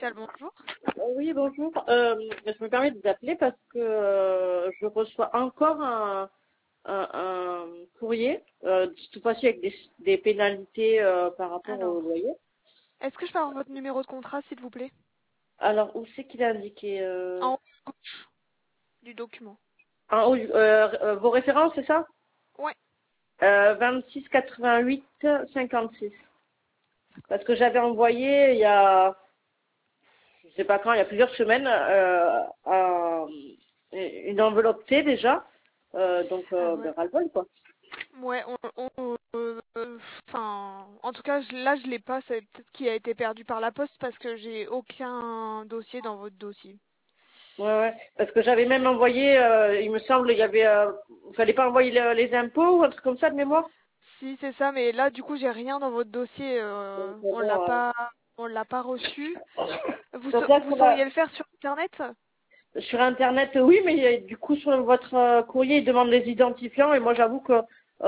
commercial, bonjour. Oui, bonjour. Je me permets de vous appeler parce que je reçois encore un courrier, cette fois-ci avec des pénalités par rapport au Alors, loyer. est-ce que je peux avoir votre numéro de contrat, s'il vous plaît? Alors, où c'est qu'il a indiqué En haut à gauche du document. en haut, vos références, c'est ça? Ouais. 26 88 56. Parce que j'avais envoyé il y a, je sais pas quand, il y a plusieurs semaines, une enveloppe T déjà. Donc, Ah ouais. ras-le-bol, quoi. Ouais, enfin, en tout cas, là, je l'ai pas. C'est peut-être qu'il a été perdu par la poste parce que j'ai aucun dossier dans votre dossier. Ouais, ouais. Parce que j'avais même envoyé, il me semble, il y avait, fallait pas envoyer les impôts ou un truc comme ça de mémoire. Si, c'est ça, mais là, du coup, j'ai rien dans votre dossier. Donc, On l'a pas reçu. donc là, Vous sauriez le faire sur Internet? sur Internet, oui, mais du coup, sur votre courrier, il demande les identifiants et moi, j'avoue que,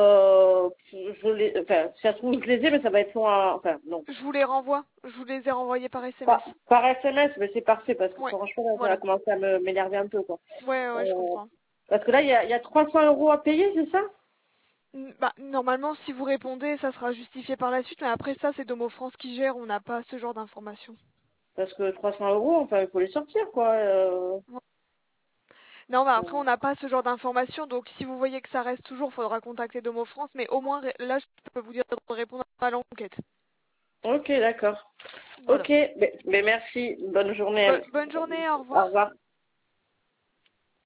enfin, si ça se trouve, je les ai, mais ça va être long enfin, non. Je vous les renvoie. Je vous les ai renvoyés par SMS. Par SMS, mais c'est parfait parce que Ouais, franchement, ça a voilà. commencé à m'énerver un peu, quoi. Ouais, ouais, je Euh, comprends. Parce que là, il y a 300 euros à payer, c'est ça? Bah, normalement, si vous répondez, ça sera justifié par la suite, mais après ça, c'est Domo France qui gère, on n'a pas ce genre d'informations. Parce que 300 euros, enfin, il faut les sortir, quoi. Ouais. Non, bah après, on n'a pas ce genre d'informations, donc si vous voyez que ça reste toujours, il faudra contacter Domo France, mais au moins, là, je peux vous dire de répondre à l'enquête. Ok, d'accord. Voilà. Ok, mais merci. Bonne journée. Bonne journée, au Au revoir. revoir.